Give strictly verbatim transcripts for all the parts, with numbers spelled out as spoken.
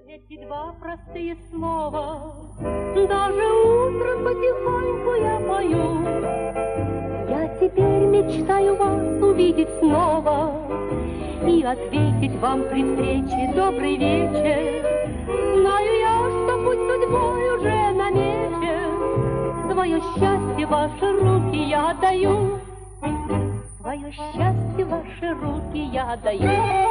Эти два простые слова даже утром потихоньку я пою. Я теперь мечтаю вас увидеть снова и ответить вам при встрече добрый вечер. Знаю я, что путь судьбой уже намечен. Свое счастье в ваши руки я отдаю. Свое счастье в ваши руки я отдаю.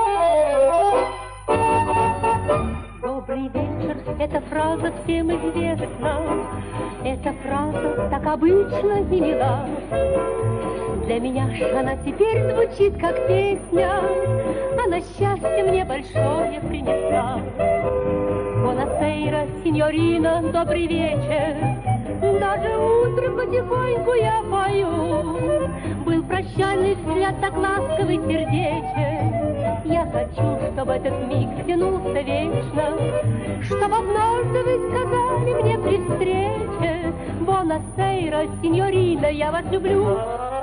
Добрый вечер, эта фраза всем известна. Эта фраза так обычна и мила. Для меня ж она теперь звучит как песня. Она счастье мне большое принесла. Бонасейра, синьорина, добрый вечер. Даже утром потихоньку я пою. Был прощальный взгляд так ласковый, сердечен. Я хочу, чтобы этот миг тянулся вечно, чтоб однажды вы сказали мне при встрече: Бонасейра, синьорина, я вас люблю.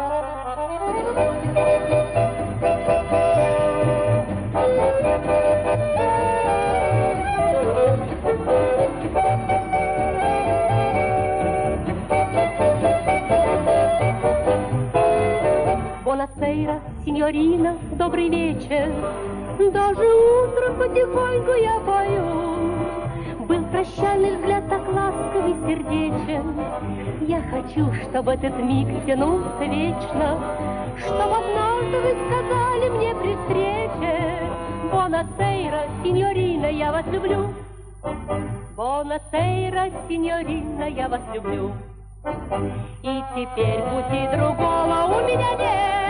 Бонасейра, синьорина, добрый вечер. Даже утром потихоньку я пою. Был прощальный взгляд так ласковый, сердечен. Я хочу, чтобы этот миг тянулся вечно, чтоб однажды вы сказали мне при встрече: Бонасейра, синьорина, я вас люблю. Бонасейра, синьорина, я вас люблю. И теперь пути другого у меня нет.